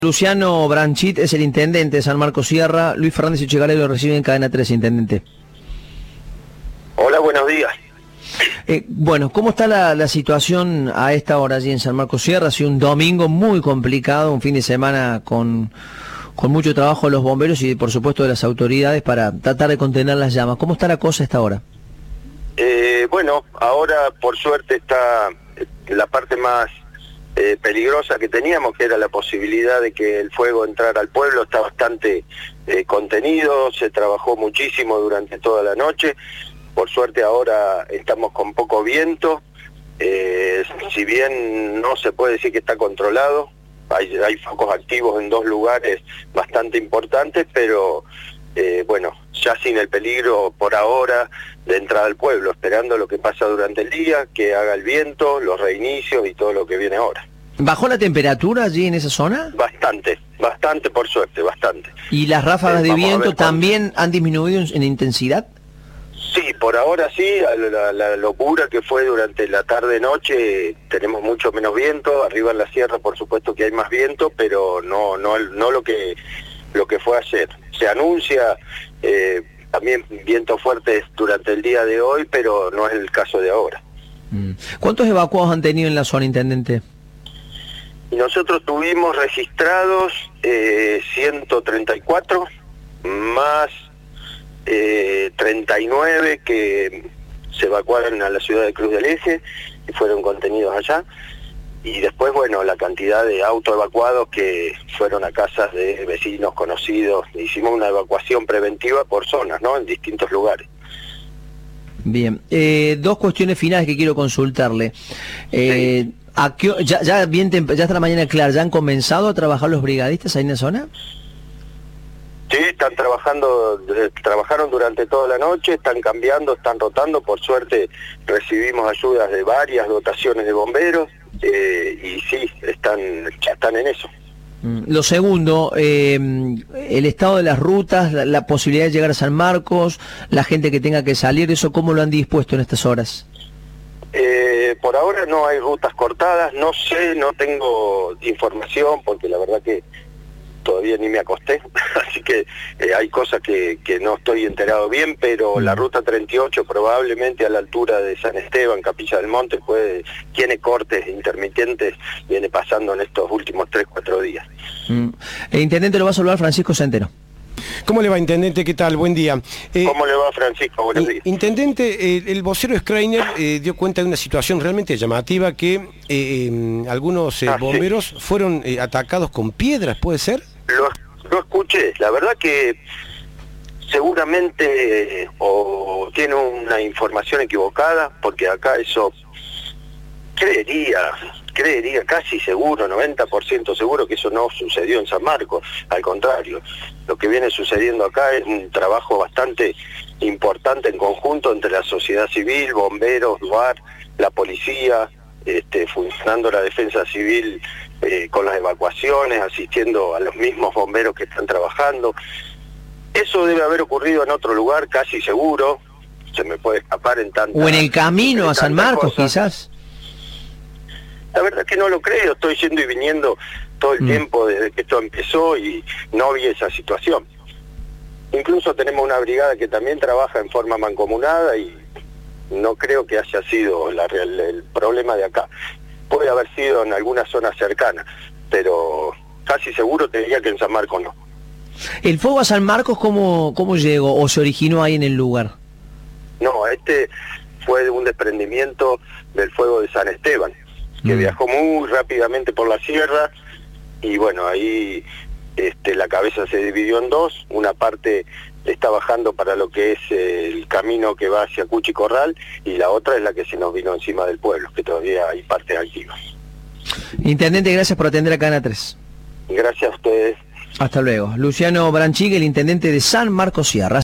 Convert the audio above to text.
Luciano Branchit es el intendente de San Marcos Sierra. Luis Fernández Echegaray lo recibe en Cadena 3, intendente. Hola, buenos días. Bueno, ¿cómo está la situación a esta hora allí en San Marcos Sierra? Ha sido un domingo muy complicado, un fin de semana con mucho trabajo de los bomberos y por supuesto de las autoridades para tratar de contener las llamas. ¿Cómo está la cosa a esta hora? Bueno, ahora por suerte está la parte más peligrosa que teníamos, que era la posibilidad de que el fuego entrara al pueblo, está bastante contenido, se trabajó muchísimo durante toda la noche. Por suerte ahora estamos con poco viento, si bien no se puede decir que está controlado, hay focos activos en dos lugares bastante importantes, pero bueno, ya sin el peligro por ahora de entrada al pueblo, esperando lo que pasa durante el día, que haga el viento, los reinicios y todo lo que viene ahora. ¿Bajó la temperatura allí en esa zona? Bastante por suerte, bastante. ¿Y las ráfagas de viento también han disminuido en intensidad? Sí, por ahora sí, la locura que fue durante la tarde-noche, tenemos mucho menos viento, arriba en la sierra por supuesto que hay más viento, pero no lo que fue ayer. Se anuncia también vientos fuertes durante el día de hoy, pero no es el caso de ahora. ¿Cuántos evacuados han tenido en la zona, intendente? Nosotros tuvimos registrados 134, más 39 que se evacuaron a la ciudad de Cruz del Eje y fueron contenidos allá. Y después, bueno, la cantidad de autoevacuados que fueron a casas de vecinos conocidos. Hicimos una evacuación preventiva por zonas, ¿no? En distintos lugares. Bien. Dos cuestiones finales que quiero consultarle. Sí. Ya hasta la mañana clara, ¿ya han comenzado a trabajar los brigadistas ahí en la zona? Sí, están trabajaron durante toda la noche, están cambiando, están rotando. Por suerte recibimos ayudas de varias dotaciones de bomberos. Y sí, ya están en eso. Lo segundo, el estado de las rutas, la posibilidad de llegar a San Marcos, la gente que tenga que salir, ¿eso cómo lo han dispuesto en estas horas? Por ahora no hay rutas cortadas, no sé, no tengo información porque la verdad que todavía ni me acosté, así que hay cosas que no estoy enterado bien, pero la ruta 38 probablemente a la altura de San Esteban, Capilla del Monte, tiene cortes intermitentes, viene pasando en estos últimos 3-4 días. El intendente lo va a saludar Francisco Centeno. ¿Cómo le va, intendente? ¿Qué tal? Buen día. ¿Cómo le va, Francisco? Buenos días. Intendente, el vocero Schreiner dio cuenta de una situación realmente llamativa, que algunos bomberos fueron atacados con piedras, ¿puede ser? Lo escuché, la verdad que seguramente o tiene una información equivocada, porque acá eso creería casi seguro, 90% seguro que eso no sucedió en San Marcos. Al contrario, lo que viene sucediendo acá es un trabajo bastante importante en conjunto entre la sociedad civil, bomberos, DUAR, la policía, funcionando la defensa civil con las evacuaciones, asistiendo a los mismos bomberos que están trabajando. Eso debe haber ocurrido en otro lugar, casi seguro, se me puede escapar en tanta... O en el camino a San Marcos, quizás. La verdad que no lo creo, estoy yendo y viniendo todo el tiempo desde que esto empezó y no vi esa situación. Incluso tenemos una brigada que también trabaja en forma mancomunada y no creo que haya sido el problema de acá. Puede haber sido en alguna zona cercana, pero casi seguro te diría que en San Marcos no. ¿El fuego a San Marcos cómo llegó o se originó ahí en el lugar? No, fue un desprendimiento del fuego de San Esteban, que viajó muy rápidamente por la sierra y bueno, ahí la cabeza se dividió en dos, una parte está bajando para lo que es el camino que va hacia Cuchi Corral y la otra es la que se nos vino encima del pueblo, que todavía hay partes activas. Intendente, gracias por atender a Cadena 3. Gracias a ustedes. Hasta luego. Luciano Branchit, el intendente de San Marcos Sierra.